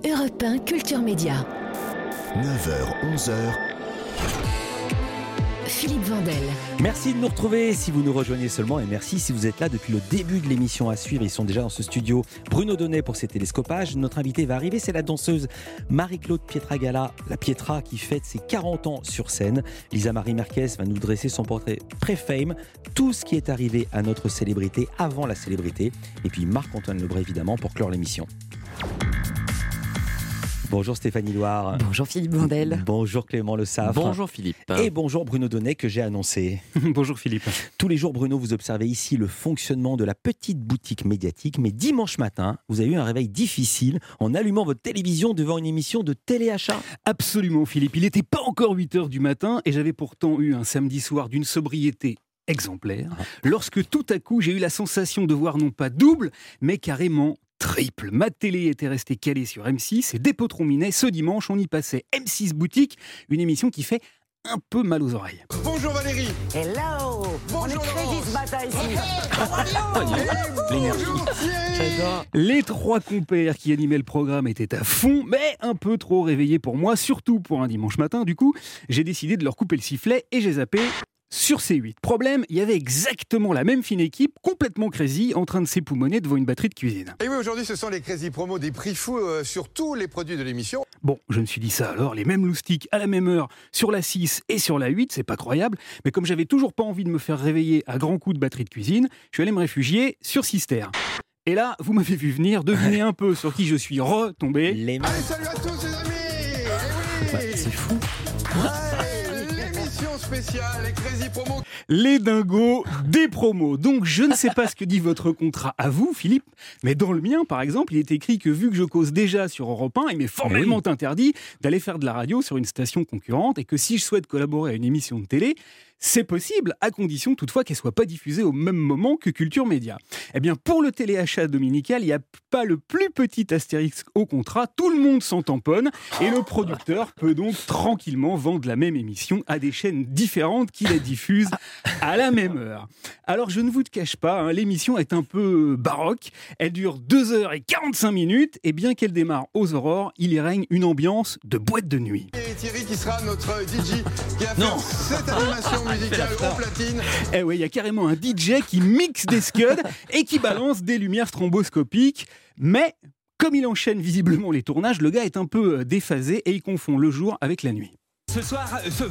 Europe 1 Culture Média. 9h, 11h. Philippe Vandel. Merci de nous retrouver si vous nous rejoignez seulement et merci si vous êtes là depuis le début de l'émission à suivre. Ils sont déjà dans ce studio. Bruno Donnet pour ses télescopages. Notre invité va arriver, c'est la danseuse Marie-Claude Pietragala, la Pietra, qui fête ses 40 ans sur scène. Lisa Marie Marquez va nous dresser son portrait pré-fame, tout ce qui est arrivé à notre célébrité avant la célébrité. Et puis Marc-Antoine Lebray évidemment pour clore l'émission. Bonjour Stéphanie Loire. Bonjour Philippe Vandel. Bonjour Clément Le Saffre. Bonjour Philippe. Et bonjour Bruno Donnet que j'ai annoncé. Bonjour Philippe. Tous les jours Bruno, vous observez ici le fonctionnement de la petite boutique médiatique, mais dimanche matin, vous avez eu un réveil difficile en allumant votre télévision devant une émission de téléachat. Absolument Philippe, il n'était pas encore 8h du matin et j'avais pourtant eu un samedi soir d'une sobriété exemplaire, lorsque tout à coup j'ai eu la sensation de voir non pas double, mais carrément triple. Ma télé était restée calée sur M6 et dès Potron-Minet, ce dimanche, on y passait M6 Boutique, une émission qui fait un peu mal aux oreilles. Bonjour Valérie. Hello. On est crédit ce matin ici. L'énergie. J'adore. Les trois compères qui animaient le programme étaient à fond, mais un peu trop réveillés pour moi, surtout pour un dimanche matin. Du coup, j'ai décidé de leur couper le sifflet et j'ai zappé sur C8. Problème, il y avait exactement la même fine équipe, complètement crazy, en train de s'époumoner devant une batterie de cuisine. Et oui, aujourd'hui, ce sont les Crazy Promos des prix fous sur tous les produits de l'émission. Bon, je me suis dit ça alors, les mêmes loustiques à la même heure, sur la 6 et sur la 8, c'est pas croyable, mais comme j'avais toujours pas envie de me faire réveiller à grands coups de batterie de cuisine, je suis allé me réfugier sur Sister. Et là, vous m'avez vu venir, devinez un peu sur qui je suis retombé. Les Allez, salut à tous les amis. Eh oui. C'est fou. L'émission spéciale, les Crazy Promos. Les dingos des promos. Donc je ne sais pas ce que dit votre contrat à vous, Philippe, mais dans le mien, par exemple, il est écrit que vu que je cause déjà sur Europe 1, il m'est formellement interdit d'aller faire de la radio sur une station concurrente et que si je souhaite collaborer à une émission de télé, c'est possible, à condition toutefois qu'elle ne soit pas diffusée au même moment que Culture Média. Eh bien, pour le téléachat dominical, il n'y a pas le plus petit astérisque au contrat, tout le monde s'en tamponne et le producteur peut donc tranquillement vendre la même émission à des chaînes différentes qui la diffusent à la même heure. Alors, je ne vous le cache pas, l'émission est un peu baroque, elle dure 2h45 et bien qu'elle démarre aux aurores, il y règne une ambiance de boîte de nuit. Et Thierry qui sera notre DJ qui a fait cette animation musicale aux platines. Eh ouais, il y a carrément un DJ qui mixe des scuds et qui balance des lumières stroboscopiques. Mais, comme il enchaîne visiblement les tournages, le gars est un peu déphasé et il confond le jour avec la nuit. Ce soir,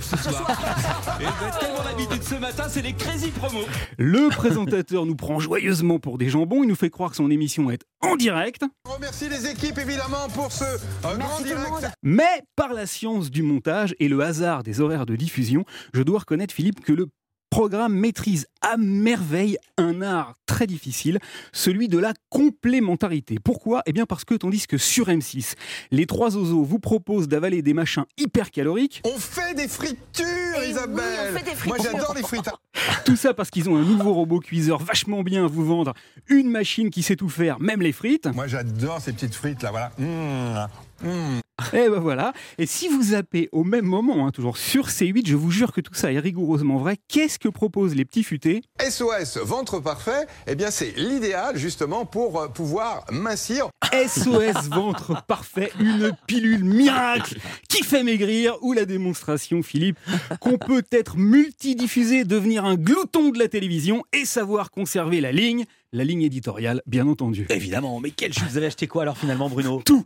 et tellement l'habitude ce matin, c'est les Crazy Promos. Le présentateur nous prend joyeusement pour des jambons, il nous fait croire que son émission est en direct. On remercie les équipes évidemment pour ce grand direct. Mais par la science du montage et le hasard des horaires de diffusion, je dois reconnaître, Philippe, que le programme maîtrise à merveille un art très difficile, celui de la complémentarité. Pourquoi ? Eh bien parce que tandis que sur M6, les trois oiseaux vous proposent d'avaler des machins hyper caloriques. On fait des fritures, Isabelle. Oui, on fait des fritures. Moi j'adore les frites. Tout ça parce qu'ils ont un nouveau robot cuiseur vachement bien à vous vendre, une machine qui sait tout faire, même les frites. Moi j'adore ces petites frites là, voilà. Et ben voilà. Et si vous zappez au même moment, toujours sur C8, je vous jure que tout ça est rigoureusement vrai. Qu'est-ce que proposent les petits futés ? SOS ventre parfait, eh bien c'est l'idéal justement pour pouvoir mincir. SOS ventre parfait, une pilule miracle qui fait maigrir, ou la démonstration, Philippe, qu'on peut être multidiffusé, devenir un glouton de la télévision et savoir conserver la ligne éditoriale, bien entendu. Évidemment, mais quel chute, vous avez acheté quoi alors finalement Bruno ? Tout.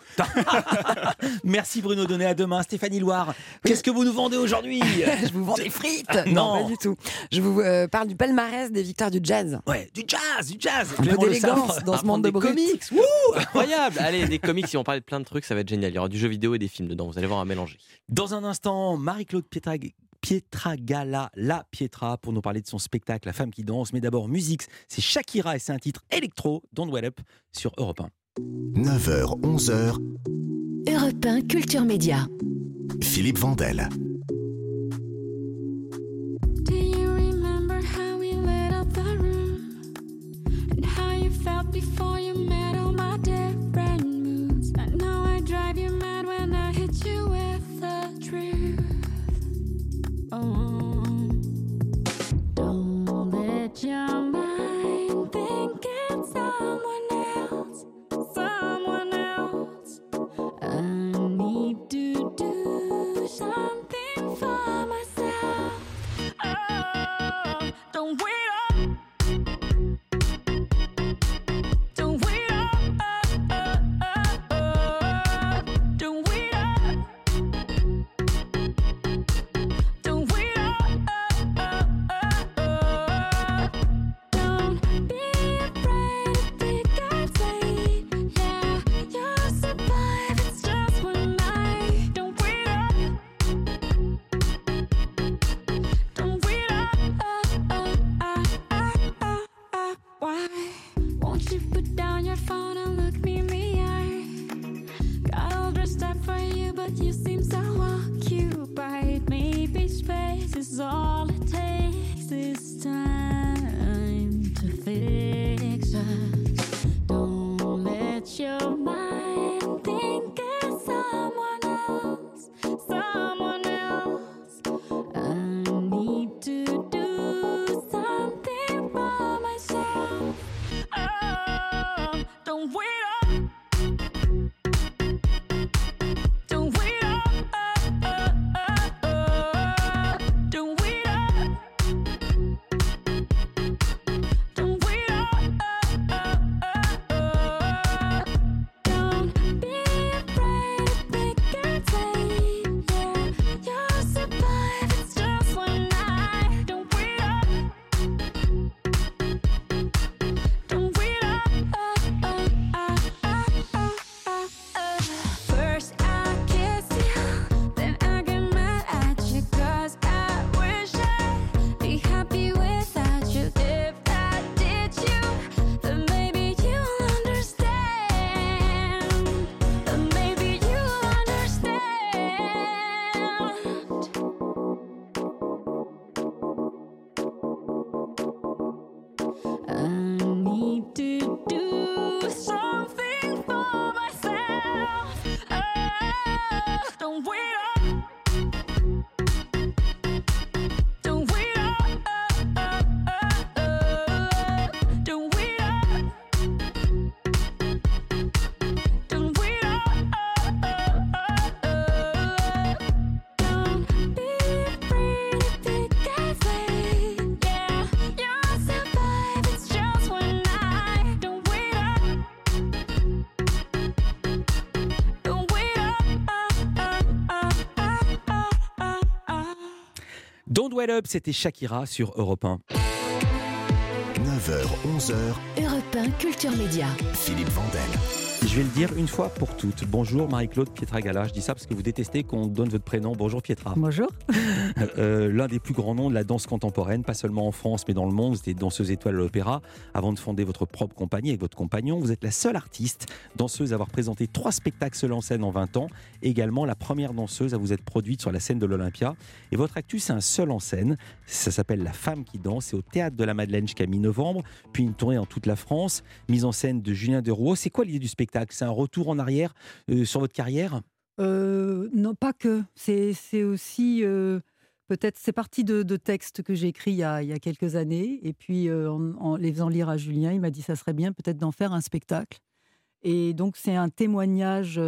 Merci Bruno Donnet, à demain. Stéphanie Loire, qu'est-ce que vous nous vendez aujourd'hui ? Je vous vends des frites. Non. Pas du tout. Je vous parle du palmarès des victoires du jazz. Ouais, du jazz. Un peu d'élégance dans ce monde de brut. comics. Wouh, Incroyable. Allez, des comics, si on parlait de plein de trucs, ça va être génial. Il y aura du jeu vidéo et des films dedans, vous allez voir un mélanger. Dans un instant, Marie-Claude Pietragala, la Pietra, pour nous parler de son spectacle La femme qui danse. Mais d'abord, musique, c'est Shakira et c'est un titre électro, Don't Well Up, sur Europe 1. 9h, 11h. Europe 1 Culture Média. Philippe Vandel. Do you remember how we lit up the room? And how you felt before you met all my different moods? I know I drive you mad when I hit you with the truth. Oh, don't let your mind think it's someone else. I but you seem so occupied. Maybe space is all it takes this time to fix us. Don't let your mind think of someone else, someone else. I need to do something for myself. Oh, don't wait up. Don't wait up. Don't wait up. Don't wait up. Don't be afraid to pick and take. Yeah, you'll survive. It's just one night. Don't wait up. Don't wait up. First I kiss you, then I get mad at you, 'cause I wish I'd be happy without you. If I did you, then maybe you'll understand. Then maybe you'll understand. I need to do something for myself. Oh, don't wait up. Don't wait up. Don't wait up. Don't wait up. Don't be afraid to pick and say. Yeah, you'll survive. It's just one night. Don't wait up. Don't wait up. Don't Wait Up, c'était Shakira sur Europe 1. 9h, 11h, Europe 1 Culture Média. Philippe Vandel. Je vais le dire une fois pour toutes. Bonjour Marie-Claude Pietragala. Je dis ça parce que vous détestez qu'on donne votre prénom. Bonjour Pietra. Bonjour. L'un des plus grands noms de la danse contemporaine, pas seulement en France mais dans le monde. Vous étiez danseuse étoile à l'opéra avant de fonder votre propre compagnie avec votre compagnon. Vous êtes la seule artiste danseuse à avoir présenté 3 spectacles seuls en scène en 20 ans. Également la première danseuse à vous être produite sur la scène de l'Olympia. Et votre actu, c'est un seul en scène. Ça s'appelle La Femme qui danse. C'est au Théâtre de la Madeleine jusqu'à mi-novembre. Puis une tournée dans toute la France. Mise en scène de Julien Derouault. C'est quoi l'idée du spectacle ? C'est un retour en arrière sur votre carrière ? Non, pas que. C'est aussi peut-être c'est parti de textes que j'ai écrits il y a quelques années, et puis en les faisant lire à Julien, il m'a dit ça serait bien peut-être d'en faire un spectacle. Et donc c'est un témoignage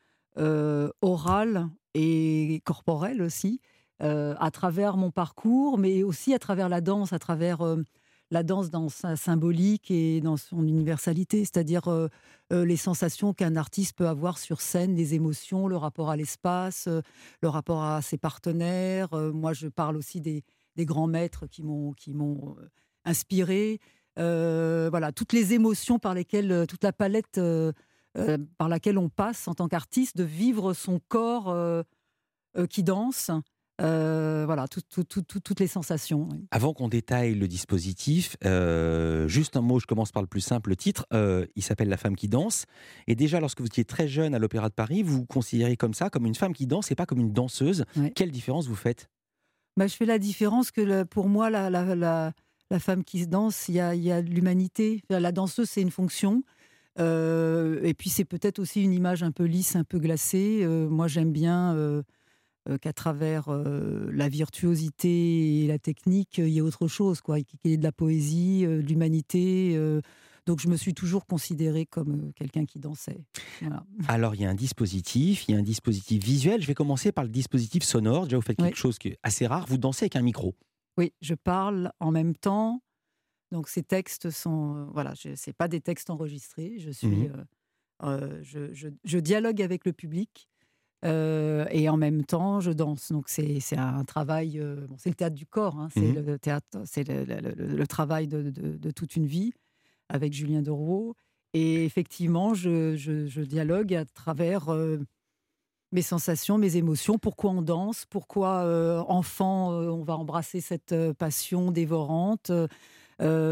oral et corporel aussi, à travers mon parcours, mais aussi à travers la danse, à travers la danse dans sa symbolique et dans son universalité, c'est-à-dire les sensations qu'un artiste peut avoir sur scène, les émotions, le rapport à l'espace, le rapport à ses partenaires. Moi, je parle aussi des grands maîtres qui m'ont inspiré. Voilà, toutes les émotions par lesquelles, toute la palette par laquelle on passe en tant qu'artiste, de vivre son corps qui danse. Voilà, toutes les sensations. Oui. Avant qu'on détaille le dispositif, juste un mot, je commence par le plus simple, le titre, il s'appelle La Femme qui danse. Et déjà, lorsque vous étiez très jeune à l'Opéra de Paris, vous vous considérez comme ça, comme une femme qui danse et pas comme une danseuse. Ouais. Quelle différence vous faites ? Je fais la différence que pour moi, la femme qui danse, il y a de l'humanité. La danseuse, c'est une fonction. Et puis, c'est peut-être aussi une image un peu lisse, un peu glacée. Moi, j'aime bien qu'à travers la virtuosité et la technique, il y ait autre chose, quoi, qu'il y ait de la poésie, de l'humanité. Donc, je me suis toujours considérée comme quelqu'un qui dansait. Voilà. Alors, il y a un dispositif visuel. Je vais commencer par le dispositif sonore. Déjà, vous faites quelque chose qui est assez rare. Vous dansez avec un micro. Oui, je parle en même temps. Donc, ces textes sont... c'est pas des textes enregistrés. Je suis... je dialogue avec le public. Et en même temps, je danse. Donc, c'est un travail... c'est le théâtre du corps. Hein, c'est le théâtre, c'est le travail de toute une vie avec Julien Derouault. Et effectivement, je dialogue à travers mes sensations, mes émotions. Pourquoi on danse ? Pourquoi, enfant, on va embrasser cette passion dévorante ?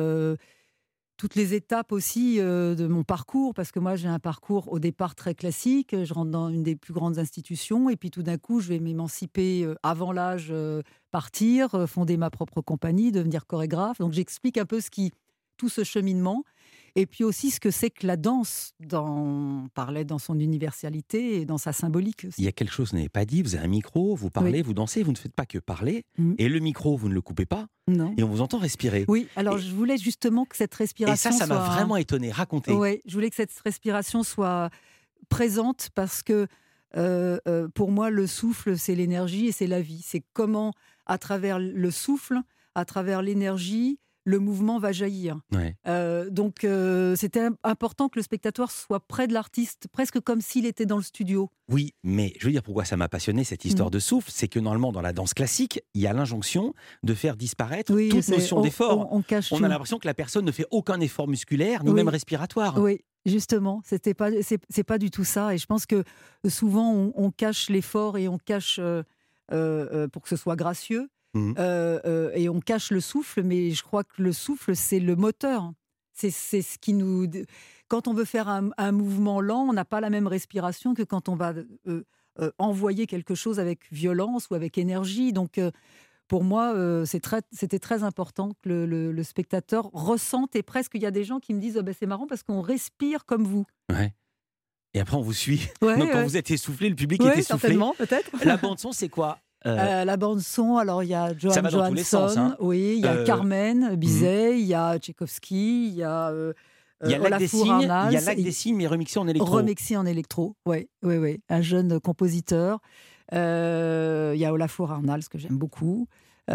toutes les étapes aussi de mon parcours, parce que moi j'ai un parcours au départ très classique, je rentre dans une des plus grandes institutions et puis tout d'un coup je vais m'émanciper avant l'âge, partir, fonder ma propre compagnie, devenir chorégraphe. Donc j'explique un peu tout ce cheminement et puis aussi ce que c'est que la danse, parlait dans son universalité et dans sa symbolique aussi. Il y a quelque chose que vous n'avez pas dit, vous avez un micro, vous parlez, vous dansez, vous ne faites pas que parler, et le micro, vous ne le coupez pas, et on vous entend respirer. Oui, alors je voulais justement que cette respiration ça m'a vraiment étonné, racontez. Oui, je voulais que cette respiration soit présente parce que pour moi, le souffle, c'est l'énergie et c'est la vie. C'est comment, à travers le souffle, à travers l'énergie, le mouvement va jaillir. Ouais. Donc, c'était important que le spectateur soit près de l'artiste, presque comme s'il était dans le studio. Oui, mais je veux dire pourquoi ça m'a passionné, cette histoire de souffle, c'est que normalement, dans la danse classique, il y a l'injonction de faire disparaître toute notion d'effort. On a l'impression que la personne ne fait aucun effort musculaire, ni même respiratoire. Oui, justement, c'est pas du tout ça. Et je pense que souvent, on cache l'effort et on cache pour que ce soit gracieux. Et on cache le souffle, mais je crois que le souffle, c'est le moteur. C'est ce qui nous... Quand on veut faire un mouvement lent, on n'a pas la même respiration que quand on va envoyer quelque chose avec violence ou avec énergie. Donc, pour moi, c'était très important que le spectateur ressente. Et presque, il y a des gens qui me disent c'est marrant parce qu'on respire comme vous. Ouais. Et après, on vous suit. Donc, quand vous êtes essoufflé, le public est essoufflé. Certainement, peut-être. La bande-son, c'est quoi ? La bande-son, alors il y a Johan Johansson, oui, il y a Carmen Bizet, il y a Tchaïkovski, il y a Olafur Arnalds. Il y a Lac des Cygnes, mais remixé en électro. Remixé en électro, oui. Un jeune compositeur. Il y a Olafur Arnalds, que j'aime beaucoup. Il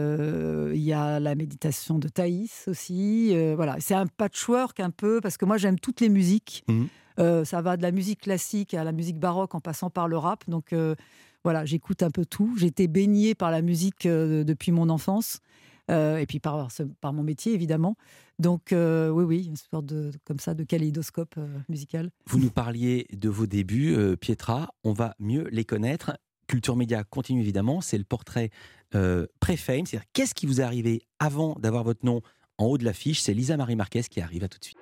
y a la méditation de Thaïs aussi. Voilà. C'est un patchwork un peu, parce que moi j'aime toutes les musiques. Ça va de la musique classique à la musique baroque en passant par le rap. Donc voilà, j'écoute un peu tout. J'ai été baignée par la musique depuis mon enfance, et puis par mon métier, évidemment. Donc, oui, une sorte comme ça, de kaléidoscope musical. Vous nous parliez de vos débuts, Pietra. On va mieux les connaître. Culture Média continue, évidemment. C'est le portrait pré-fame. C'est-à-dire, qu'est-ce qui vous est arrivé avant d'avoir votre nom en haut de l'affiche? C'est Lisa Marie Marquez qui arrive. À tout de suite.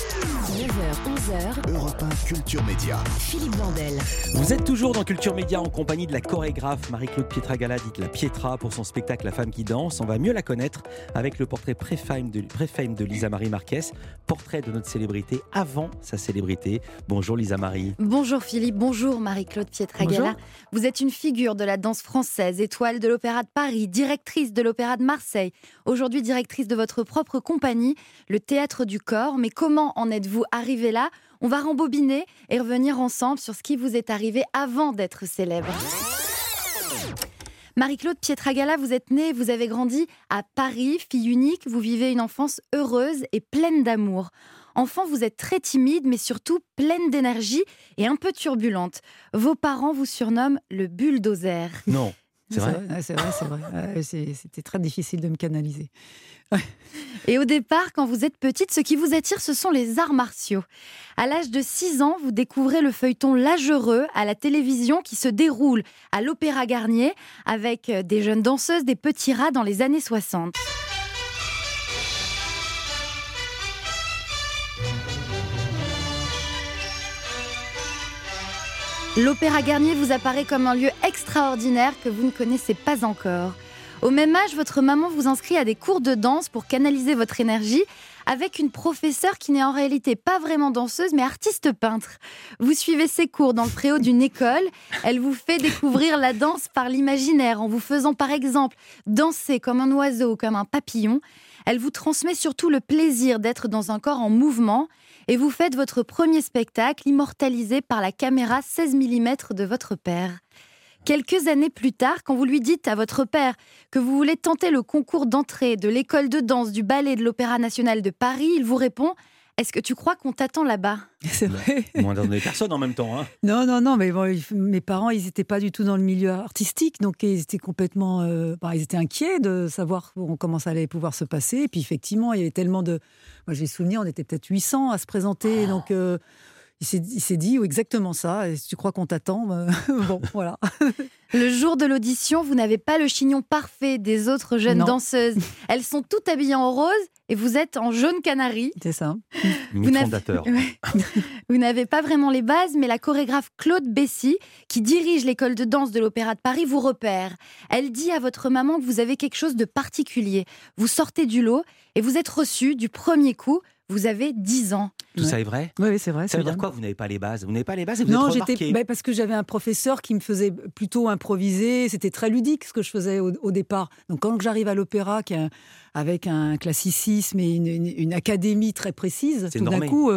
9h, 11h. Europe 1 Culture Média. Philippe Vandel. Vous êtes toujours dans Culture Média en compagnie de la chorégraphe Marie-Claude Pietragala, dite la Pietra, pour son spectacle La femme qui danse. On va mieux la connaître avec le portrait pré-fame de Lisa Marie Marquez, portrait de notre célébrité avant sa célébrité. Bonjour Lisa Marie. Bonjour Philippe, bonjour Marie-Claude Pietragala. Bonjour. Vous êtes une figure de la danse française, étoile de l'Opéra de Paris, directrice de l'Opéra de Marseille, aujourd'hui directrice de votre propre compagnie, le Théâtre du Corps. Mais comment en êtes-vous arrivée là? On va rembobiner et revenir ensemble sur ce qui vous est arrivé avant d'être célèbre. Marie-Claude Pietragala, vous êtes née, vous avez grandi à Paris, fille unique, vous vivez une enfance heureuse et pleine d'amour. Enfant, vous êtes très timide, mais surtout pleine d'énergie et un peu turbulente. Vos parents vous surnomment le bulldozer. Non, c'est vrai. C'est vrai. C'était très difficile de me canaliser. Et au départ, quand vous êtes petite, ce qui vous attire, ce sont les arts martiaux. À l'âge de 6 ans, vous découvrez le feuilleton L'Agereux à la télévision qui se déroule à l'Opéra Garnier avec des jeunes danseuses, des petits rats dans les années 60. L'Opéra Garnier vous apparaît comme un lieu extraordinaire que vous ne connaissez pas encore. Au même âge, votre maman vous inscrit à des cours de danse pour canaliser votre énergie avec une professeure qui n'est en réalité pas vraiment danseuse mais artiste peintre. Vous suivez ses cours dans le préau d'une école. Elle vous fait découvrir la danse par l'imaginaire en vous faisant par exemple danser comme un oiseau ou comme un papillon. Elle vous transmet surtout le plaisir d'être dans un corps en mouvement et vous faites votre premier spectacle immortalisé par la caméra 16 mm de votre père. Quelques années plus tard, quand vous lui dites à votre père que vous voulez tenter le concours d'entrée de l'école de danse du ballet de l'Opéra national de Paris, il vous répond « Est-ce que tu crois qu'on t'attend là-bas ?» C'est vrai. Moins dans des personnes en même temps. Hein. Non, mais bon, mes parents, ils n'étaient pas du tout dans le milieu artistique, donc ils étaient complètement... ils étaient inquiets de savoir comment ça allait pouvoir se passer. Et puis effectivement, il y avait tellement de... Moi, j'ai souvenir, on était peut-être 800 à se présenter, donc... Il s'est dit exactement ça. Et si tu crois qu'on t'attend, bon, voilà. Le jour de l'audition, vous n'avez pas le chignon parfait des autres jeunes danseuses. Elles sont toutes habillées en rose et vous êtes en jaune canari. C'est ça. Mythe fondateur. Vous n'avez pas vraiment les bases, mais la chorégraphe Claude Bessy, qui dirige l'école de danse de l'Opéra de Paris, vous repère. Elle dit à votre maman que vous avez quelque chose de particulier. Vous sortez du lot et vous êtes reçue du premier coup. Vous avez 10 ans. Tout ça est vrai ? Oui, c'est vrai. Ça veut dire quoi ? Vous n'avez pas les bases ? Vous n'avez pas les bases et vous Non, êtes remarqué. parce que j'avais un professeur qui me faisait plutôt improviser. C'était très ludique ce que je faisais au départ. Donc quand j'arrive à l'opéra, avec un classicisme et une académie très précise, tout d'un coup,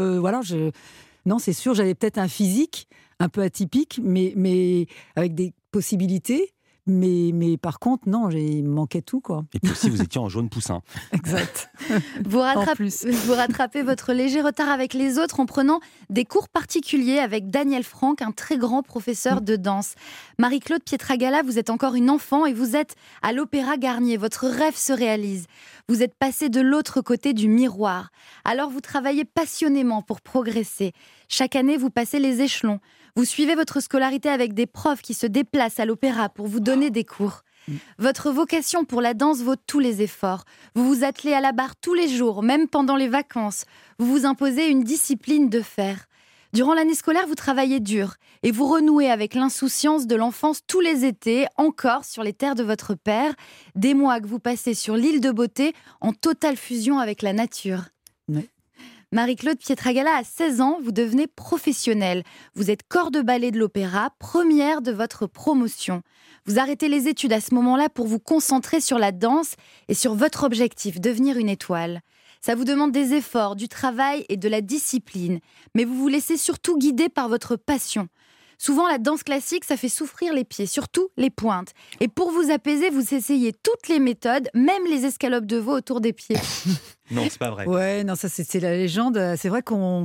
non, c'est sûr, j'avais peut-être un physique un peu atypique, mais avec des possibilités. Mais par contre, non, il me manquait tout, quoi. Et puis aussi, vous étiez en jaune poussin. Exact. Vous rattrapez votre léger retard avec les autres en prenant des cours particuliers avec Daniel Franck, un très grand professeur de danse. Marie-Claude Pietragala, vous êtes encore une enfant et vous êtes à l'Opéra Garnier. Votre rêve se réalise. Vous êtes passé de l'autre côté du miroir. Alors vous travaillez passionnément pour progresser. Chaque année, vous passez les échelons. Vous suivez votre scolarité avec des profs qui se déplacent à l'opéra pour vous donner des cours. Votre vocation pour la danse vaut tous les efforts. Vous vous attelez à la barre tous les jours, même pendant les vacances. Vous vous imposez une discipline de fer. Durant l'année scolaire, vous travaillez dur et vous renouez avec l'insouciance de l'enfance tous les étés, encore sur les terres de votre père. Des mois que vous passez sur l'île de Beauté en totale fusion avec la nature. Oui. Marie-Claude Pietragala, à 16 ans, vous devenez professionnelle. Vous êtes corps de ballet de l'opéra, première de votre promotion. Vous arrêtez les études à ce moment-là pour vous concentrer sur la danse et sur votre objectif, devenir une étoile. Ça vous demande des efforts, du travail et de la discipline. Mais vous vous laissez surtout guider par votre passion. Souvent, la danse classique, ça fait souffrir les pieds, surtout les pointes. Et pour vous apaiser, vous essayez toutes les méthodes, même les escalopes de veau autour des pieds. Non, c'est pas vrai. Ouais, non, ça c'est la légende. C'est vrai qu'on,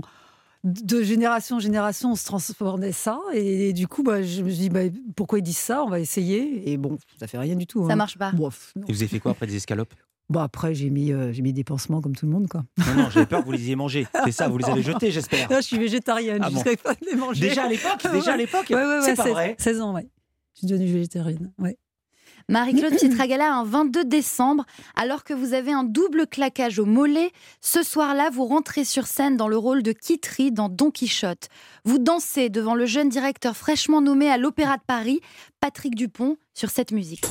de génération en génération, on se transformait ça. Et du coup, je me suis dit, pourquoi ils disent ça ? On va essayer. Et bon, ça fait rien du tout. Ça marche pas. Non. Et vous avez fait quoi après des escalopes ? Après, j'ai mis des pansements comme tout le monde, quoi. Non, j'avais peur que vous les ayez mangés. C'est ça, vous les avez jetés, j'espère. Non, je suis végétarienne, je ne serais pas les manger. Déjà à l'époque Ouais, c'est pas vrai. 16 ans, ouais. Je suis devenue végétarienne, ouais. Marie-Claude Pietragala, un 22 décembre, alors que vous avez un double claquage au mollet, ce soir-là, vous rentrez sur scène dans le rôle de Kitri dans Don Quichotte. Vous dansez devant le jeune directeur fraîchement nommé à l'Opéra de Paris, Patrick Dupont, sur cette musique.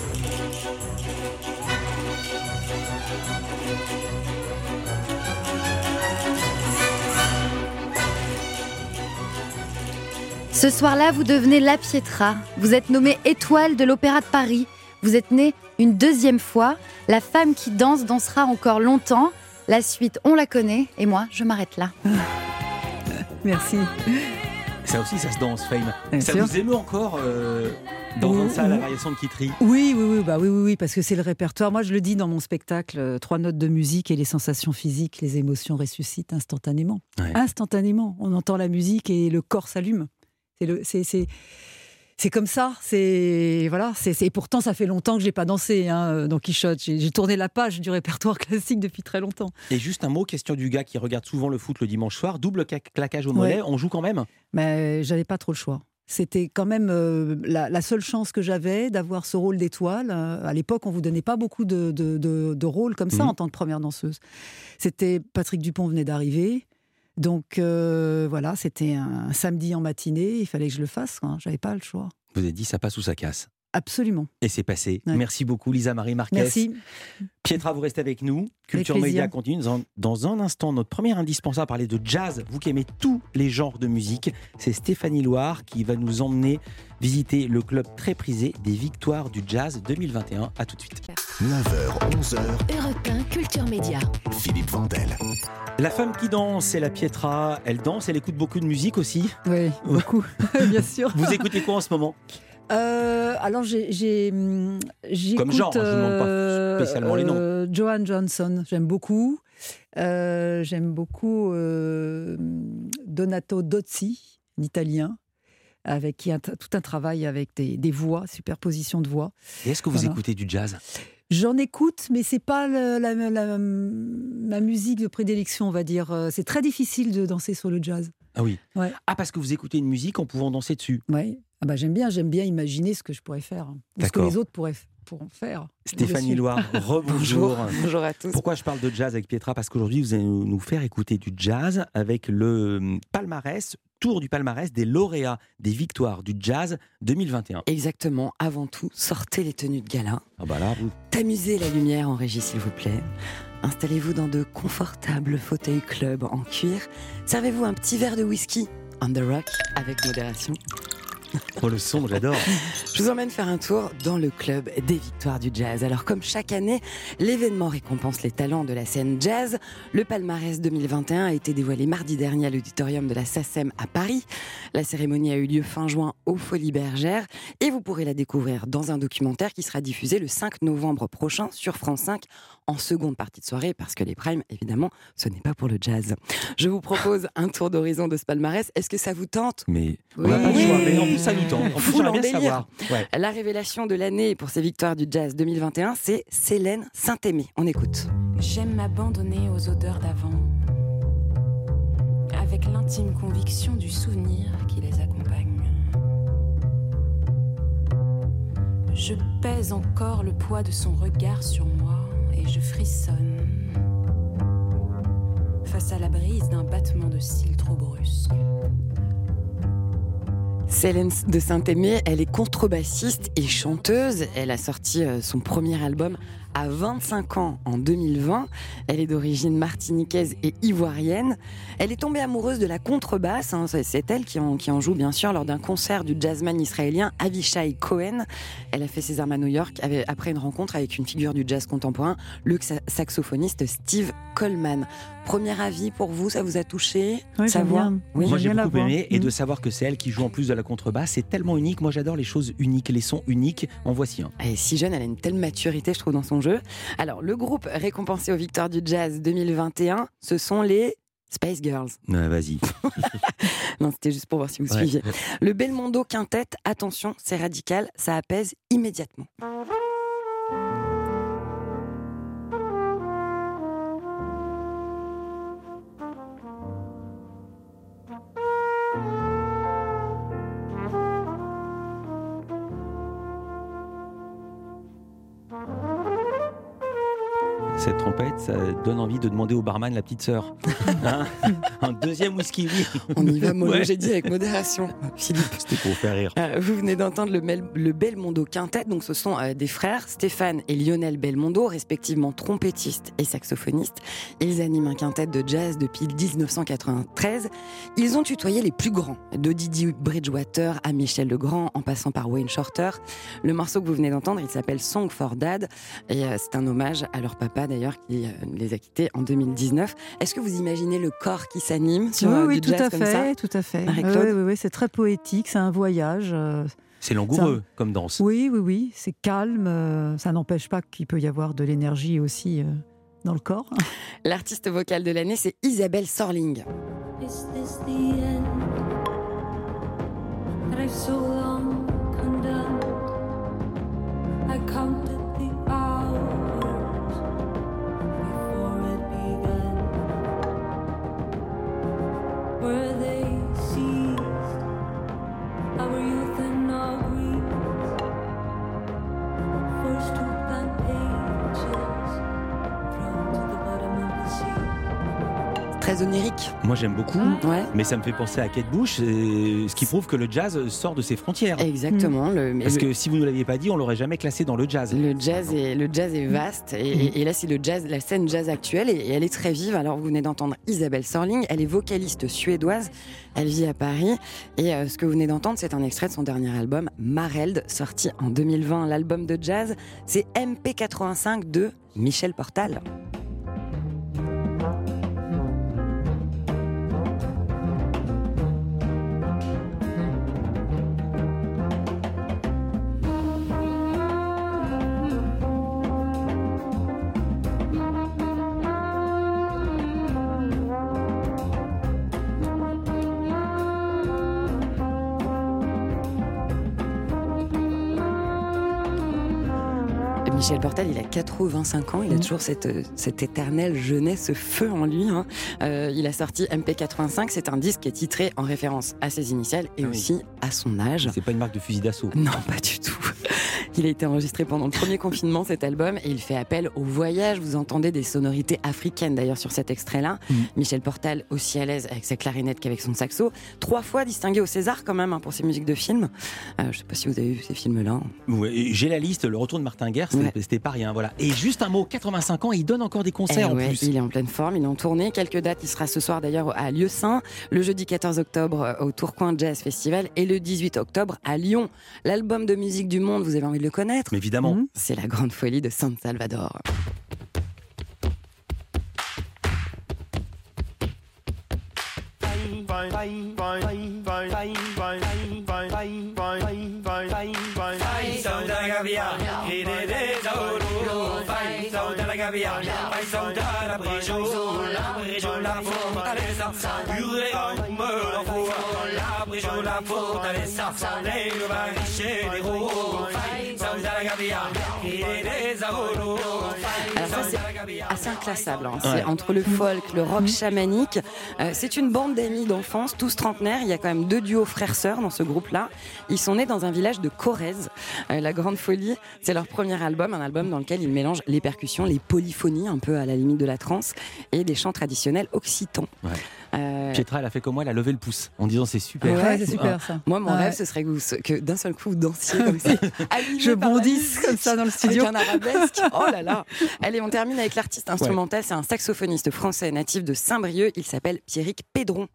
Ce soir-là, vous devenez La Pietra. Vous êtes nommée étoile de l'Opéra de Paris. Vous êtes née une deuxième fois. La femme qui danse dansera encore longtemps. La suite, on la connaît. Et moi, je m'arrête là. Merci. Ça aussi, ça se danse, Fame. Bien ça sûr. vous émeut encore d'entendre ça, la variation de Kitri ? Oui, parce que c'est le répertoire. Moi, je le dis dans mon spectacle, 3 notes de musique et les sensations physiques, les émotions ressuscitent instantanément. Ouais. Instantanément. On entend la musique et le corps s'allume. C'est comme ça. Et pourtant, ça fait longtemps que j'ai pas dansé dans Quichotte. J'ai tourné la page du répertoire classique depuis très longtemps. Et juste un mot, question du gars qui regarde souvent le foot le dimanche soir, double claquage au mollet, on joue quand même ? Mais j'avais pas trop le choix. C'était quand même la seule chance que j'avais d'avoir ce rôle d'étoile. À l'époque, on vous donnait pas beaucoup de rôles comme ça en tant que première danseuse. C'était Patrick Dupont venait d'arriver. Donc c'était un samedi en matinée, il fallait que je le fasse, j'avais pas le choix. Vous avez dit ça passe ou ça casse ? Absolument. Et c'est passé. Ouais. Merci beaucoup Lisa-Marie Marquez. Merci. Pietra, vous restez avec nous. Culture Avec plaisir. Média continue. Dans un instant, notre premier indispensable, parler de jazz. Vous qui aimez tous les genres de musique, c'est Stéphanie Loire qui va nous emmener visiter le club très prisé des Victoires du Jazz 2021. À tout de suite. 9h, 11h. Europe 1, Culture Média. Philippe Vandel. La femme qui danse, c'est la Pietra. Elle danse, elle écoute beaucoup de musique aussi. Oui, beaucoup, bien sûr. Vous écoutez quoi en ce moment ? Alors j'écoute Comme genre, je ne demande pas spécialement les noms. Joan Johnson, j'aime beaucoup. J'aime beaucoup Donato Dozzi, l'italien, avec qui a tout un travail avec des voix, superposition de voix. Et est-ce que vous écoutez du jazz ? J'en écoute, mais c'est pas ma musique de prédilection, on va dire. C'est très difficile de danser sur le jazz. Ah oui. Ouais. Ah, parce que vous écoutez une musique en pouvant danser dessus. Ouais. Ah bah, j'aime bien imaginer ce que je pourrais faire. Ou ce que D'accord. les autres pourront faire. Stéphanie dessus. Loire, rebonjour. Bonjour à tous. Pourquoi je parle de jazz avec Pietra? Parce qu'aujourd'hui, vous allez nous faire écouter du jazz avec le palmarès, tour du palmarès des lauréats des victoires du jazz 2021. Exactement. Avant tout, sortez les tenues de gala. Ah bah là, vous... Tamisez la lumière en régie, s'il vous plaît. Installez-vous dans de confortables fauteuils club en cuir. Servez-vous un petit verre de whisky on the rock avec modération. Oh, le son, j'adore. Je vous emmène faire un tour dans le club des victoires du jazz. Alors, comme chaque année, l'événement récompense les talents de la scène jazz. Le palmarès 2021 a été dévoilé mardi dernier à l'auditorium de la SACEM à Paris. La cérémonie a eu lieu fin juin aux Folies Bergères et vous pourrez la découvrir dans un documentaire qui sera diffusé le 5 novembre prochain sur France 5 en seconde partie de soirée parce que les primes, évidemment, ce n'est pas pour le jazz. Je vous propose un tour d'horizon de ce palmarès. Est-ce que ça vous tente? Mais Oui. on n'a pas le choix. Mais en plus, ça nous tente. En plus, Full j'aimerais en bien délire. savoir. Ouais. La révélation de l'année pour ces victoires du jazz 2021, c'est Célène Saint-Aimé. On écoute. J'aime m'abandonner aux odeurs d'avant, avec l'intime conviction du souvenir qui les accompagne. Je pèse encore le poids de son regard sur moi et je frissonne face à la brise d'un battement de cils trop brusque. Célène de Saint-Aimé, elle est contrebassiste et chanteuse. Elle a sorti son premier album à 25 ans en 2020. Elle est d'origine martiniquaise et ivoirienne. Elle est tombée amoureuse de la contrebasse. C'est elle qui en joue bien sûr lors d'un concert du jazzman israélien Avishai Cohen. Elle a fait ses armes à New York après une rencontre avec une figure du jazz contemporain, le saxophoniste Steve Coleman. Premier avis pour vous, ça vous a touché? Oui, sa j'aime voix? bien. Oui. Moi, j'ai bien la beaucoup voix. aimé. Et de savoir que c'est elle qui joue en plus de la contrebasse, c'est tellement unique. Moi, j'adore les choses uniques, les sons uniques. En voici un. Elle est si jeune, elle a une telle maturité, je trouve, dans son jeu. Alors, le groupe récompensé aux victoires du jazz 2021, ce sont les Spice Girls. Vas-y. Non, c'était juste pour voir si vous Ouais. suiviez. Le Belmondo Quintet, attention, c'est radical, ça apaise immédiatement. Cette trompette, ça donne envie de demander au barman la petite sœur. Hein, un deuxième whisky, oui. On y va mollo, Ouais. j'ai dit avec modération. Philippe. C'était pour faire rire. Vous venez d'entendre le Belmondo Quintet, donc ce sont des frères Stéphane et Lionel Belmondo, respectivement trompettistes et saxophonistes. Ils animent un quintet de jazz depuis 1993. Ils ont tutoyé les plus grands, de Didi Bridgewater à Michel Legrand, en passant par Wayne Shorter. Le morceau que vous venez d'entendre, il s'appelle Song for Dad, et c'est un hommage à leur papa d'ailleurs qui les a quittés en 2019. Est-ce que vous imaginez le corps qui s'anime sur Oui, du tout jazz à comme fait, ça? tout à fait. Marie-Claude Oui, c'est très poétique, c'est un voyage. C'est langoureux comme danse. Oui, c'est calme. Ça n'empêche pas qu'il peut y avoir de l'énergie aussi dans le corps. L'artiste vocale de l'année, c'est Isabelle Sorling. Is this the end that I've so long condemned? I counted the hours before it began. Were they seized? Our youth and our grief, forced to plant pages, thrown to the bottom of the sea. Très onirique. Moi, j'aime beaucoup, Ouais. mais ça me fait penser à Kate Bush, ce qui prouve que le jazz sort de ses frontières. Exactement. Parce que si vous ne l'aviez pas dit, on l'aurait jamais classé dans le jazz. Le jazz est vaste et là c'est la scène jazz actuelle et elle est très vive. Alors vous venez d'entendre Isabelle Sorling, elle est vocaliste suédoise, elle vit à Paris et ce que vous venez d'entendre c'est un extrait de son dernier album Mareld, sorti en 2020. L'album de jazz c'est MP85 de Michel Portal. Michel Portal, il a 85 ans, il a toujours cette éternelle jeunesse, ce feu en lui. Hein. Il a sorti MP85, c'est un disque qui est titré en référence à ses initiales et aussi à son âge. C'est pas une marque de fusil d'assaut. Non, pas du tout. Il a été enregistré pendant le premier confinement, cet album, et il fait appel au voyage. Vous entendez des sonorités africaines d'ailleurs sur cet extrait-là. Michel Portal, aussi à l'aise avec sa clarinette qu'avec son saxo. 3 fois distingué au César quand même hein, pour ses musiques de films. Je sais pas si vous avez vu ces films-là. Ouais, j'ai la liste, le retour de Martin Guerre, c'était pas rien. Voilà. Et juste un mot, 85 ans, il donne encore des concerts en plus. Il est en pleine forme, il est en tournée. Quelques dates, il sera ce soir d'ailleurs à Lieu-Saint, le jeudi 14 octobre au Tourcoing Jazz Festival et le 18 octobre à Lyon. L'album de musique du monde, vous avez envie de le connaître? Mais évidemment. C'est La Grande Folie de San Salvador. Alors ça c'est assez inclassable, hein. C'est entre le folk, le rock chamanique. C'est une bande d'amis d'enfance, tous trentenaires. Il y a quand même 2 duos frères-sœurs dans ce groupe-là. Ils sont nés dans un village de Corrèze. La Grande Folie, c'est leur premier album, un album dans lequel ils mélangent les percussions, les polyphonies, un peu à la limite de la trance, et des chants traditionnels occitans. Pietra, elle a fait comme moi, elle a levé le pouce en disant c'est super. Ouais, c'est super ça. Moi, mon rêve, ce serait que d'un seul coup, vous dansiez comme ça. Je bondisse comme ça dans le studio. Avec un arabesque. Oh là là. Allez, on termine avec l'artiste instrumental. C'est un saxophoniste français natif de Saint-Brieuc. Il s'appelle Pierrick Pédron.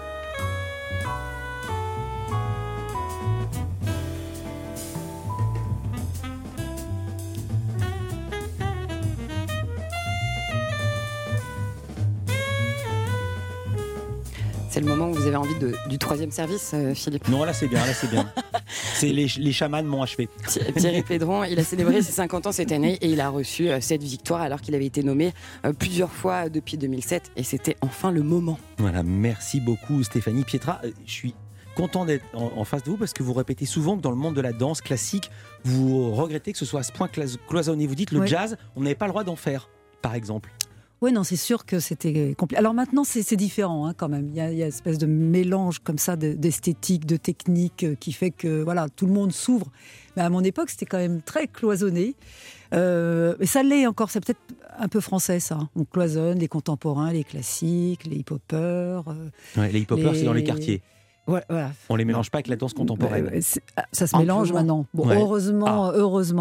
C'est le moment où vous avez envie du 3e service, Philippe. Non, là c'est bien, là c'est bien. C'est les chamans m'ont achevé. Pierrick Pédron, il a célébré ses 50 ans cette année et il a reçu cette victoire alors qu'il avait été nommé plusieurs fois depuis 2007 et c'était enfin le moment. Voilà, merci beaucoup Stéphanie. Pietra, je suis content d'être en face de vous parce que vous répétez souvent que dans le monde de la danse classique, vous regrettez que ce soit à ce point cloisonné. Vous dites le jazz, on n'avait pas le droit d'en faire, par exemple. Oui, non, c'est sûr que c'était compliqué. Alors maintenant, c'est différent hein, quand même. Il y a une espèce de mélange comme ça d'esthétique, de technique qui fait que voilà, tout le monde s'ouvre. Mais à mon époque, c'était quand même très cloisonné. Et ça l'est encore, c'est peut-être un peu français ça. On cloisonne les contemporains, les classiques, les hip-hoppers. Les hip-hoppers, c'est dans les quartiers. Voilà. On les mélange pas avec la danse contemporaine. Ça se mélange maintenant. Bon, heureusement.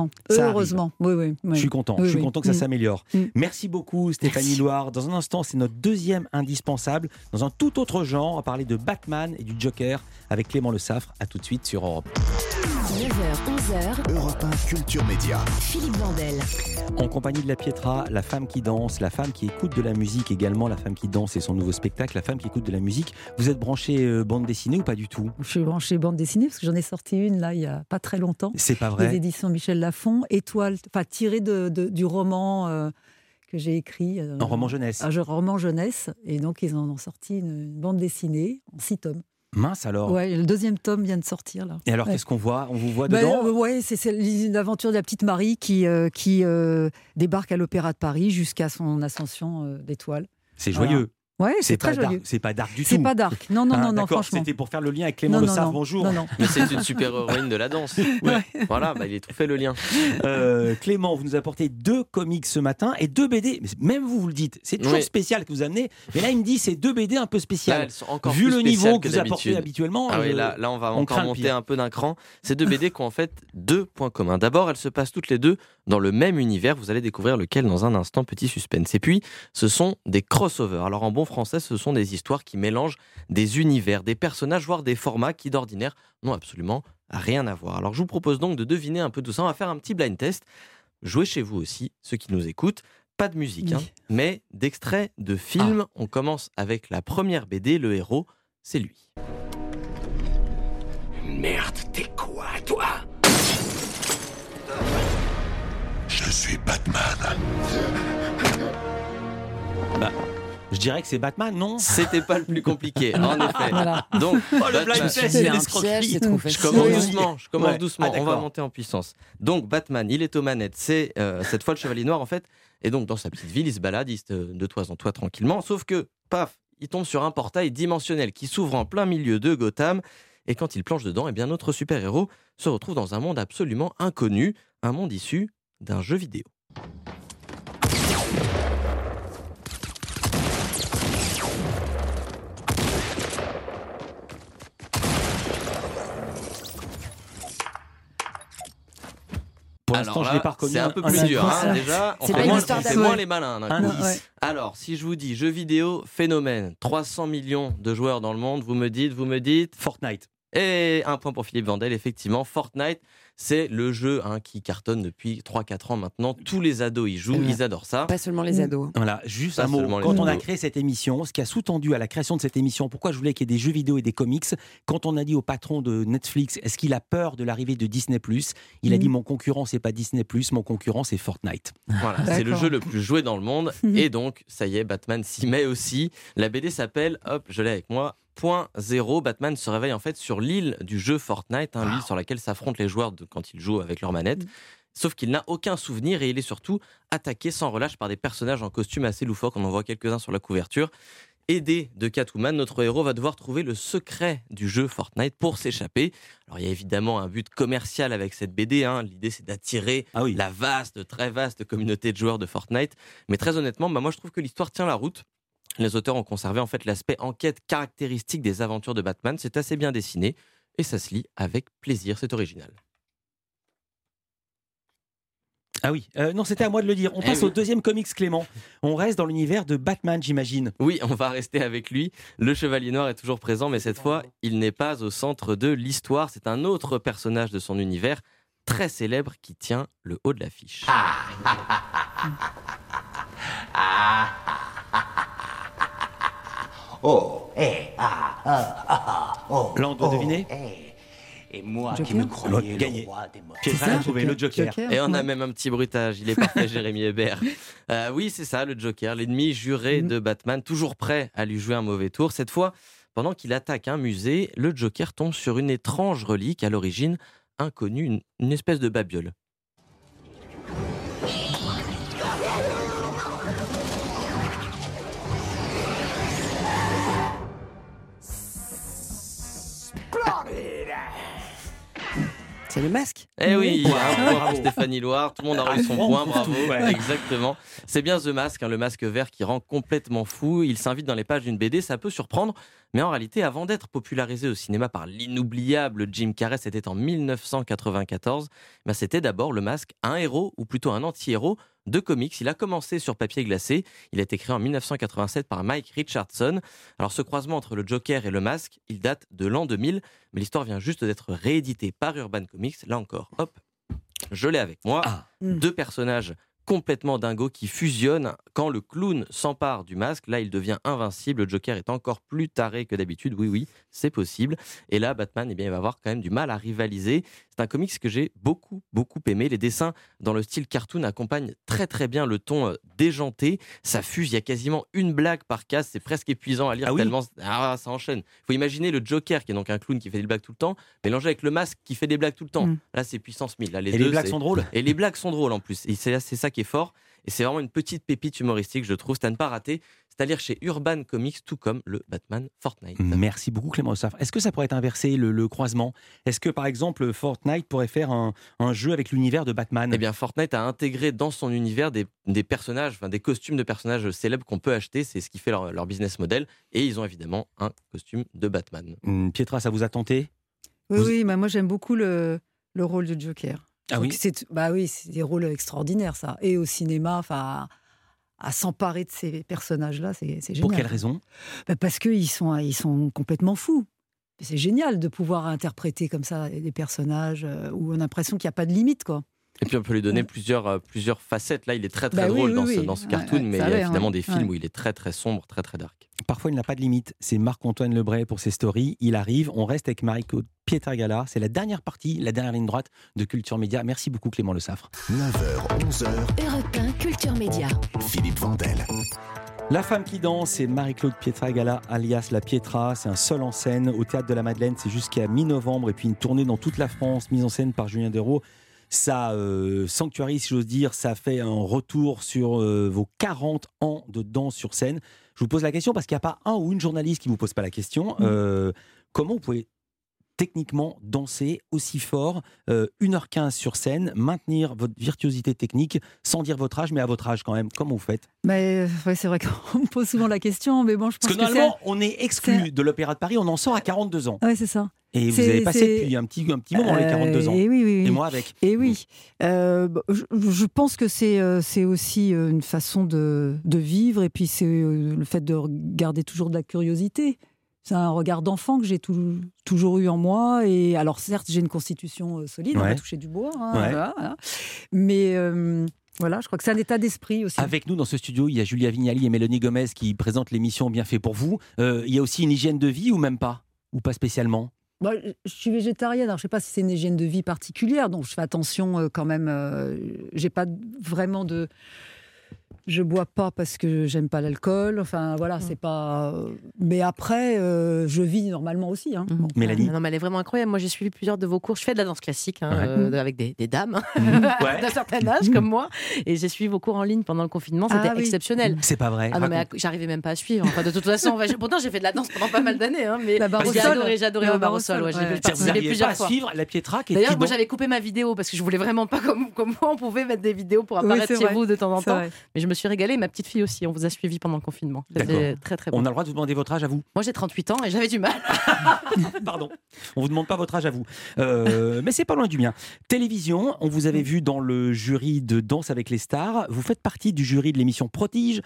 Oui. Je suis content. Je suis content que ça s'améliore. Merci beaucoup Stéphanie Loire. Dans un instant, c'est notre 2e indispensable. Dans un tout autre genre, on va parler de Batman et du Joker avec Clément Le Saffre. À tout de suite sur Europe. 9h, 11h. Europe 1 Culture Média. Philippe Vandel. En compagnie de la Pietra, la femme qui danse, la femme qui écoute de la musique également, la femme qui danse et son nouveau spectacle, la femme qui écoute de la musique. Vous êtes branchée bande dessinée ou pas du tout? Je suis branchée bande dessinée parce que j'en ai sorti une là il y a pas très longtemps. C'est pas vrai? Les éditions Michel Lafon, Étoile, tirée du roman que j'ai écrit. Un roman jeunesse. Un roman jeunesse, et donc ils en ont sorti une bande dessinée en 6 tomes. Mince alors. Ouais, le 2e tome vient de sortir là. Et alors qu'est-ce qu'on voit? On vous voit dedans? C'est l'aventure de la petite Marie qui débarque à l'Opéra de Paris jusqu'à son ascension d'étoile. C'est joyeux. Ouais, c'est très joyeux. C'est pas dark du tout. C'est pas dark. Non, franchement. C'était pour faire le lien avec Clément Le Saffre. Bonjour. Non. Mais c'est une super héroïne de la danse. Ouais. Voilà, il est tout fait le lien. Clément, vous nous apportez 2 comics ce matin et 2 BD. Même vous le dites, c'est toujours spécial que vous amenez. Mais là, il me dit c'est 2 BD un peu spéciales. Là, elles sont encore vu plus le niveau que que vous apportez habituellement. Ah oui, là, on va encore monter un peu d'un cran. Ces 2 BD qui ont en fait 2 points communs. D'abord, elles se passent toutes les 2 dans le même univers. Vous allez découvrir lequel dans un instant, petit suspense. Et puis, ce sont des crossovers. Alors en bon français, ce sont des histoires qui mélangent des univers, des personnages, voire des formats qui d'ordinaire n'ont absolument rien à voir. Alors je vous propose donc de deviner un peu tout ça. On va faire un petit blind test. Jouez chez vous aussi, ceux qui nous écoutent. Pas de musique, mais d'extraits de films. On commence avec la première BD. Le héros, c'est lui. Merde, t'es quoi, toi? Je suis Batman. Je dirais que c'est Batman, non? C'était pas le plus compliqué, en effet. Voilà. Donc, le blind test, c'est l'escroquerie. Je commence doucement, Ah, on va monter en puissance. Donc Batman, il est aux manettes, c'est cette fois le Chevalier Noir en fait, et donc dans sa petite ville, il se balade, il se de toit en toit tranquillement, sauf que, paf, il tombe sur un portail dimensionnel qui s'ouvre en plein milieu de Gotham, et quand il plonge dedans, eh bien notre super-héros se retrouve dans un monde absolument inconnu, un monde issu d'un jeu vidéo. Pour l'instant, je ne l'ai pas reconnu. C'est un peu plus dur, hein, déjà. On C'est fait pas moins, une histoire on fait d'amour. moins les malins d'un coup. Ouais. Alors, si je vous dis jeu vidéo, phénomène, 300 millions de joueurs dans le monde, vous me dites Fortnite. Et un point pour Philippe Vandel, effectivement. Fortnite, c'est le jeu qui cartonne depuis 3-4 ans maintenant. Tous les ados y jouent, ils adorent ça. Pas seulement les ados. Voilà, juste Pas un mot. seulement les Quand on a ados. créé cette émission, ce qui a sous-tendu à la création de cette émission, pourquoi je voulais qu'il y ait des jeux vidéo et des comics, quand on a dit au patron de Netflix, est-ce qu'il a peur de l'arrivée de Disney+, il a dit mon concurrent c'est pas Disney+, mon concurrent c'est Fortnite. Voilà, c'est le jeu le plus joué dans le monde. Et donc, ça y est, Batman s'y met aussi. La BD s'appelle, hop, je l'ai avec moi, Point Zéro. Batman se réveille en fait sur l'île du jeu Fortnite, l'île sur laquelle s'affrontent les joueurs quand ils jouent avec leur manette. Sauf qu'il n'a aucun souvenir et il est surtout attaqué sans relâche par des personnages en costume assez loufoques. On en voit quelques-uns sur la couverture. Aidé de Catwoman, notre héros va devoir trouver le secret du jeu Fortnite pour s'échapper. Alors il y a évidemment un but commercial avec cette BD. L'idée c'est d'attirer la vaste, très vaste communauté de joueurs de Fortnite. Mais très honnêtement, moi je trouve que l'histoire tient la route. Les auteurs ont conservé en fait l'aspect enquête caractéristique des aventures de Batman. C'est assez bien dessiné et ça se lit avec plaisir. C'est original. Ah oui, non, c'était à moi de le dire. On passe au deuxième comics, Clément. On reste dans l'univers de Batman, j'imagine. Oui, on va rester avec lui. Le Chevalier Noir est toujours présent, mais cette fois, il n'est pas au centre de l'histoire. C'est un autre personnage de son univers, très célèbre, qui tient le haut de l'affiche. Là, on doit deviner. Et moi Joker. qui me croyais Gagné. le roi des morts. Pietra a trouvé le Joker. Et on a même un petit bruitage, il est parfait, Jérémy Hébert. Oui, c'est ça, le Joker, l'ennemi juré de Batman, toujours prêt à lui jouer un mauvais tour. Cette fois, pendant qu'il attaque un musée, le Joker tombe sur une étrange relique, à l'origine inconnue, une espèce de babiole. C'est le masque. Eh oui, Wow. un point pour Stéphanie Loire, tout le monde a eu son point, bravo. Exactement. C'est bien The Mask, le masque vert qui rend complètement fou. Il s'invite dans les pages d'une BD, ça peut surprendre, mais en réalité, avant d'être popularisé au cinéma par l'inoubliable Jim Carrey, c'était en 1994, c'était d'abord le masque, un héros, ou plutôt un anti-héros, de comics. Il a commencé sur papier glacé. Il a été créé en 1987 par Mike Richardson. Alors ce croisement entre le Joker et le masque, il date de l'an 2000, mais l'histoire vient juste d'être rééditée par Urban Comics. Là encore, hop, je l'ai avec moi. Deux personnages complètement dingos qui fusionnent quand le clown s'empare du masque. Là, il devient invincible. Le Joker est encore plus taré que d'habitude. Oui, c'est possible. Et là, Batman, il va avoir quand même du mal à rivaliser. C'est un comics que j'ai beaucoup aimé. Les dessins dans le style cartoon accompagnent très bien le ton déjanté. Ça fuse, il y a quasiment une blague par case. C'est presque épuisant à lire tellement ça enchaîne. Il faut imaginer le Joker, qui est donc un clown qui fait des blagues tout le temps, mélangé avec le masque qui fait des blagues tout le temps. Là, c'est puissance 1000. Là, les blagues sont drôles. Et les blagues sont drôles en plus. Et c'est ça qui est fort. Et c'est vraiment une petite pépite humoristique, je trouve. C'est à ne pas rater. C'est à lire chez Urban Comics, tout comme le Batman Fortnite. Merci beaucoup, Clément Ossaf. Est-ce que ça pourrait être inversé, le croisement? Est-ce que, par exemple, Fortnite pourrait faire un jeu avec l'univers de Batman? Eh bien, Fortnite a intégré dans son univers des personnages, des costumes de personnages célèbres qu'on peut acheter. C'est ce qui fait leur business model. Et ils ont évidemment un costume de Batman. Pietra, ça vous a tenté? Oui, moi j'aime beaucoup le rôle de Joker. Ah oui. C'est des rôles extraordinaires, ça. Et au cinéma, à s'emparer de ces personnages-là, c'est génial. Pour quelle raison? Parce qu'ils sont complètement fous. C'est génial de pouvoir interpréter comme ça des personnages où on a l'impression qu'il n'y a pas de limite, quoi. Et puis on peut lui donner plusieurs facettes. Là, il est très drôle dans ce cartoon, mais il y a évidemment des films où il est très sombre, très dark. Parfois, il n'a pas de limite. C'est Marc-Antoine Lebray pour ses stories. Il arrive, on reste avec Marie-Claude Pietragala. C'est la dernière partie, la dernière ligne droite de Culture Média. Merci beaucoup Clément Le Saffre. 9h, 11h. Europe 1, Culture Média. Philippe Vandel. La femme qui danse, c'est Marie-Claude Pietragala, alias La Pietra. C'est un seul en scène au Théâtre de la Madeleine. C'est jusqu'à mi-novembre. Et puis une tournée dans toute la France, mise en scène par Julien Dereau. Ça sanctuarise, si j'ose dire, ça fait un retour sur vos 40 ans de danse sur scène. Je vous pose la question parce qu'il n'y a pas un ou une journaliste qui ne vous pose pas la question. Comment vous pouvez techniquement danser aussi fort, 1h15 sur scène, maintenir votre virtuosité technique sans dire votre âge, mais à votre âge quand même? Comment vous faites? Ouais, c'est vrai qu'on me pose souvent la question, mais bon, je pense parce que normalement, on est exclu de l'Opéra de Paris, on en sort à 42 ans. Oui, c'est ça. Et vous avez passé depuis un petit moment les 42 ans. Et oui. Et moi avec. Et oui. Je pense que c'est aussi une façon de vivre, et puis c'est le fait de garder toujours de la curiosité. C'est un regard d'enfant que j'ai toujours eu en moi. Et alors certes, j'ai une constitution solide, on va toucher du bois. Voilà. Mais voilà, je crois que c'est un état d'esprit aussi. Avec nous dans ce studio, il y a Julia Vignali et Mélanie Gomez qui présentent l'émission Bien fait pour vous. Il y a aussi une hygiène de vie ou même pas? Ou pas spécialement? Je suis végétarienne, alors je ne sais pas si c'est une hygiène de vie particulière, donc je fais attention quand même. J'ai pas vraiment de... Je bois pas parce que j'aime pas l'alcool. Enfin voilà, c'est pas. Mais après, je vis normalement aussi. Hein. Bon. Mélanie. Non, mais elle est vraiment incroyable. Moi, j'ai suivi plusieurs de vos cours. Je fais de la danse classique avec des dames d'un certain âge comme moi. Et j'ai suivi vos cours en ligne pendant le confinement. C'était exceptionnel. C'est pas vrai. Ah non, mais j'arrivais même pas à suivre. Enfin, de toute façon, pourtant j'ai fait de la danse pendant pas mal d'années. Hein, mais j'ai adoré la barre au sol. J'ai participé plusieurs fois. Suivre la Pietra. D'ailleurs, moi, j'avais coupé ma vidéo parce que je voulais vraiment pas comme moi on pouvait mettre des vidéos pour apparaître chez vous de temps en temps. Mais je me suis régalée. Ma petite fille aussi, on vous a suivi pendant le confinement. C'était très très bon. On a le droit de vous demander votre âge à vous? Moi j'ai 38 ans et j'avais du mal. Pardon, on vous demande pas votre âge à vous. Mais c'est pas loin du mien. Télévision, on vous avait vu dans le jury de Danse avec les stars. Vous faites partie du jury de l'émission Prodige,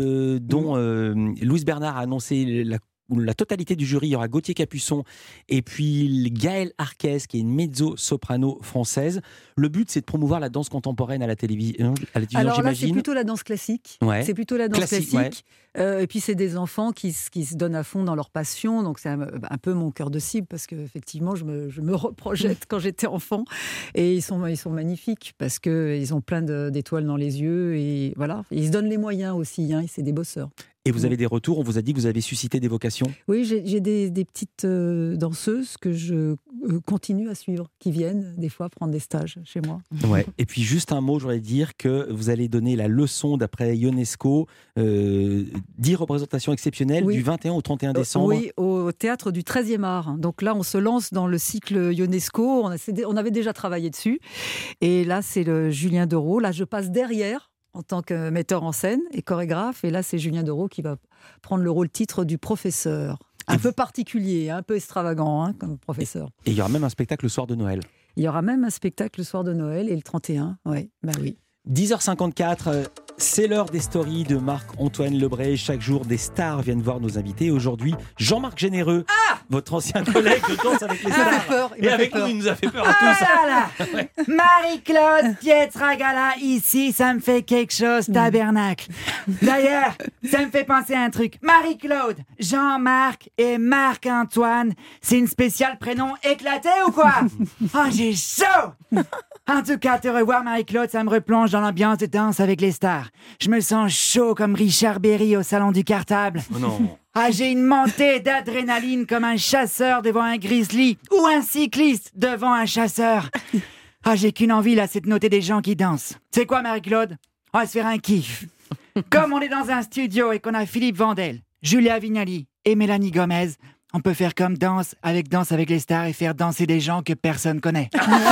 dont Louise Bernard a annoncé la totalité du jury. Il y aura Gauthier Capuçon et puis Gaëlle Arquez, qui est une mezzo-soprano française. Le but, c'est de promouvoir la danse contemporaine à la télévision, alors là, j'imagine. c'est plutôt la danse classique. Ouais. C'est plutôt la danse classique. Ouais. Et puis, c'est des enfants qui se donnent à fond dans leur passion. Donc, c'est un peu mon cœur de cible parce qu'effectivement, je me reprojette quand j'étais enfant. Et ils sont magnifiques parce qu'ils ont plein d'étoiles dans les yeux. Et voilà. Et ils se donnent les moyens aussi. Hein, et c'est des bosseurs. Et vous avez des retours, on vous a dit que vous avez suscité des vocations? Oui, j'ai des petites danseuses que je continue à suivre, qui viennent des fois prendre des stages chez moi. Ouais. Et puis juste un mot, je voudrais dire que vous allez donner la leçon d'après UNESCO, 10 représentations exceptionnelles du 21 au 31 décembre. Oui, au théâtre du 13e art. Donc là, on se lance dans le cycle UNESCO, on avait déjà travaillé dessus. Et là, c'est le Julien Dereau. Là, je passe derrière en tant que metteur en scène et chorégraphe. Et là, c'est Julien Dereau qui va prendre le rôle titre du professeur. Un peu particulier, un peu extravagant comme professeur. Et il y aura même un spectacle le soir de Noël. Il y aura même un spectacle le soir de Noël et le 31. Ouais, bah oui. 10h54, c'est l'heure des stories de Marc-Antoine Lebray. Chaque jour, des stars viennent voir nos invités. Aujourd'hui, Jean-Marc Généreux, votre ancien collègue de Danse avec les stars. Et avec nous, il nous a fait peur à tous. Ouais. Marie-Claude Pietragala, ici, ça me fait quelque chose, tabernacle. D'ailleurs, ça me fait penser à un truc. Marie-Claude, Jean-Marc et Marc-Antoine, c'est une spéciale prénom éclaté ou quoi? Oh, j'ai chaud! En tout cas, te revoir, Marie-Claude, ça me replonge dans l'ambiance de Danse avec les stars. Je me sens chaud comme Richard Berry au salon du cartable. Oh non. Ah, j'ai une montée d'adrénaline comme un chasseur devant un grizzly ou un cycliste devant un chasseur. Ah, j'ai qu'une envie là, c'est de noter des gens qui dansent. C'est quoi, Marie-Claude? On va se faire un kiff. Comme on est dans un studio et qu'on a Philippe Vandel, Julia Vignali et Mélanie Gomez, on peut faire comme Danse avec les stars et faire danser des gens que personne connaît.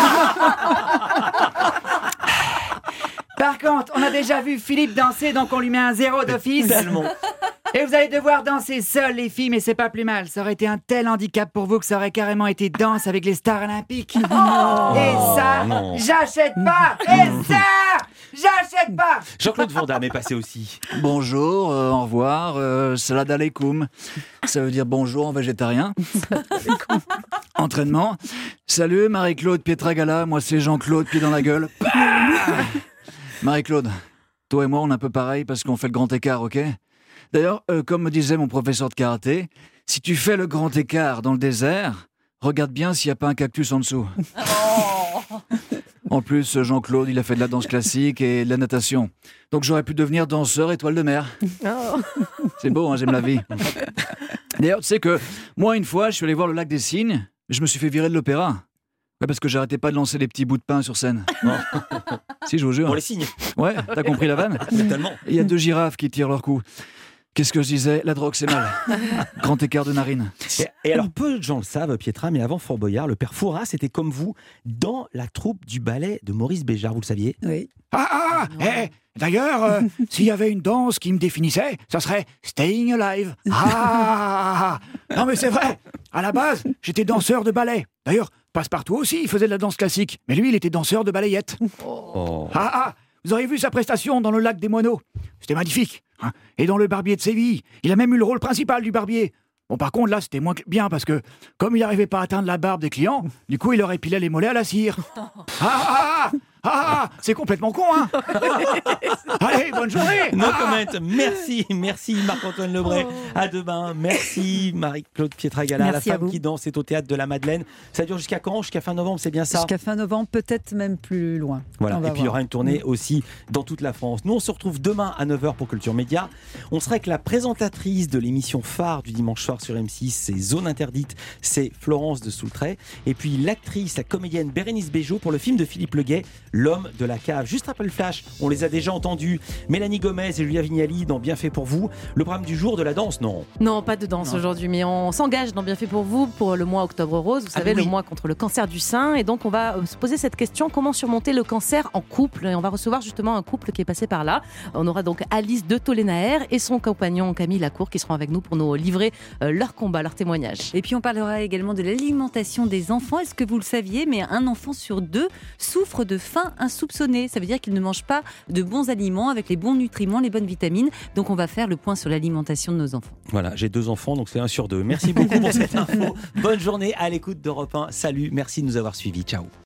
Par contre, on a déjà vu Philippe danser, donc on lui met un 0 d'office. Et vous allez devoir danser seuls, les filles, mais c'est pas plus mal. Ça aurait été un tel handicap pour vous que ça aurait carrément été Danse avec les stars olympiques. Et ça, j'achète pas. Et ça, j'achète pas. Jean-Claude Van Damme est passé aussi. Bonjour, au revoir, salam alaikum. Ça veut dire bonjour en végétarien. Entraînement. Salut Marie-Claude Pietragala, moi c'est Jean-Claude, pied dans la gueule. Marie-Claude, toi et moi on est un peu pareil parce qu'on fait le grand écart, ok? D'ailleurs, comme me disait mon professeur de karaté, si tu fais le grand écart dans le désert, regarde bien s'il n'y a pas un cactus en dessous. En plus, Jean-Claude, il a fait de la danse classique et de la natation. Donc j'aurais pu devenir danseur étoile de mer. Oh. C'est beau, hein, j'aime la vie. D'ailleurs, tu sais que moi, une fois, je suis allé voir le lac des Cygnes, mais je me suis fait virer de l'opéra. Ouais, parce que j'arrêtais pas de lancer des petits bouts de pain sur scène. Si, je vous jure. Pour les signes. Ouais, t'as compris la vanne? Totalement. Il y a 2 girafes qui tirent leur cou. Qu'est-ce que je disais? La drogue, c'est mal. Grand écart de narine. Et alors, peu de gens le savent, Pietra, mais avant Fort Boyard, le père Fouras était comme vous dans la troupe du ballet de Maurice Béjart, vous le saviez? Oui. D'ailleurs, s'il y avait une danse qui me définissait, ça serait Staying Alive. Non mais c'est vrai, à la base, j'étais danseur de ballet. D'ailleurs, Passepartout aussi, il faisait de la danse classique, mais lui, il était danseur de balayette. Vous auriez vu sa prestation dans le lac des moineaux? C'était magnifique. Et dans le Barbier de Séville, il a même eu le rôle principal du barbier. Bon, par contre, là, c'était moins bien parce que, comme il n'arrivait pas à atteindre la barbe des clients, du coup, il leur épilait les mollets à la cire. C'est complètement con, hein. Allez, bonne journée. No comment. Merci Marc-Antoine Lebray. À demain. Merci Marie-Claude Pietragala. Merci La à femme vous. qui danse est au théâtre de la Madeleine. Ça dure jusqu'à quand? Jusqu'à fin novembre, c'est bien ça? Jusqu'à fin novembre, peut-être même plus loin. Voilà. On va Et puis il y voir. aura une tournée aussi dans toute la France. Nous, on se retrouve demain à 9h pour Culture Média. On sera avec la présentatrice de l'émission phare du dimanche soir sur M6, c'est Zone Interdite, c'est Florence de Soultray. Et puis l'actrice, la comédienne Bérénice Bejo pour le film de Philippe Leguet, L'homme de la cave. Juste après le flash, on les a déjà entendus. Mélanie Gomez et Julia Vignali dans Bien fait pour vous. Le programme du jour de la danse, non? Non, pas de danse aujourd'hui, mais on s'engage dans Bien fait pour vous pour le mois Octobre Rose. Vous savez, oui. le mois contre le cancer du sein. Et donc, on va se poser cette question, comment surmonter le cancer en couple? Et on va recevoir justement un couple qui est passé par là. On aura donc Alice de Tolenaer et son compagnon Camille Lacour qui seront avec nous pour nous livrer leur combat, leur témoignage. Et puis on parlera également de l'alimentation des enfants. Est-ce que vous le saviez, mais un enfant sur 2 souffre de faim insoupçonnée. Ça veut dire qu'il ne mange pas de bons aliments avec les bons nutriments, les bonnes vitamines. Donc on va faire le point sur l'alimentation de nos enfants. Voilà, j'ai 2 enfants, donc c'est 1 sur 2. Merci beaucoup pour cette info. Bonne journée à l'écoute d'Europe 1. Salut, merci de nous avoir suivis. Ciao.